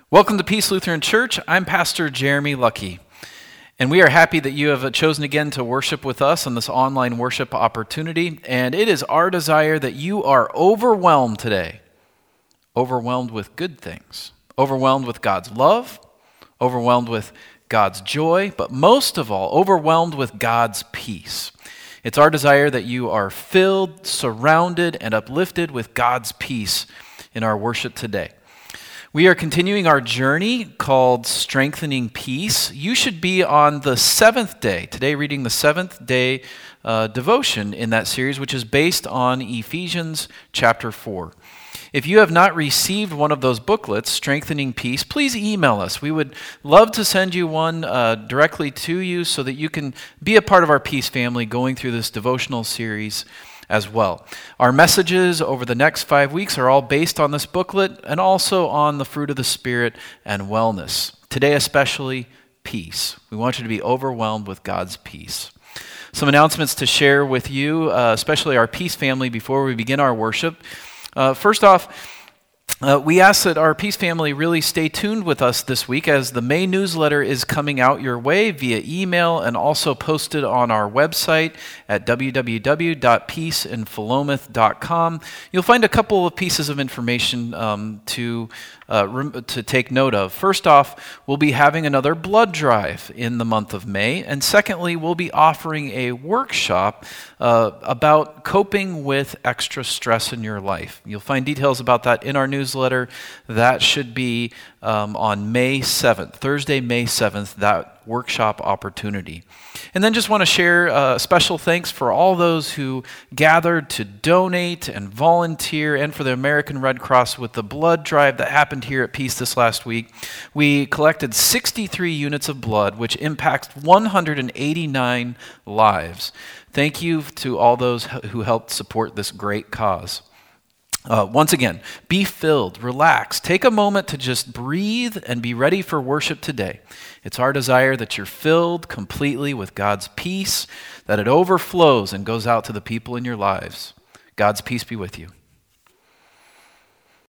Welcome to Peace Lutheran Church. I'm Pastor Jeremy Lucky, and we are happy that you have chosen again to worship with us on this online worship opportunity, and it is our desire that you are overwhelmed today, overwhelmed with good things, overwhelmed with God's love, overwhelmed with God's joy, but most of all, overwhelmed with God's peace. It's our desire that you are filled, surrounded, and uplifted with God's peace in our worship today. We are continuing our journey called Strengthening Peace. You should be on the seventh day, today reading the seventh day devotion in that series, which is based on Ephesians chapter 4. If you have not received one of those booklets, Strengthening Peace, please email us. We would love to send you one directly to you so that you can be a part of our Peace family going through this devotional series as well. Our messages over the next 5 weeks are all based on this booklet and also on the fruit of the Spirit and wellness. Today especially, peace. We want you to be overwhelmed with God's peace. Some announcements to share with you, especially our Peace family, before we begin our worship. First off, we ask that our Peace family really stay tuned with us this week as the May newsletter is coming out your way via email and also posted on our website at www.peaceinphilomath.com. You'll find a couple of pieces of information to take note of. First off, we'll be having another blood drive in the month of May, and secondly, we'll be offering a workshop about coping with extra stress in your life. You'll find details about that in our newsletter. That should be on May 7th, Thursday, May 7th, that workshop opportunity. And then just want to share special thanks for all those who gathered to donate and volunteer, and for the American Red Cross with the blood drive that happened here at Peace this last week. We collected 63 units of blood, which impacts 189 lives. Thank you to all those who helped support this great cause. Once again, be filled, relax, take a moment to just breathe and be ready for worship today. It's our desire that you're filled completely with God's peace, that it overflows and goes out to the people in your lives. God's peace be with you.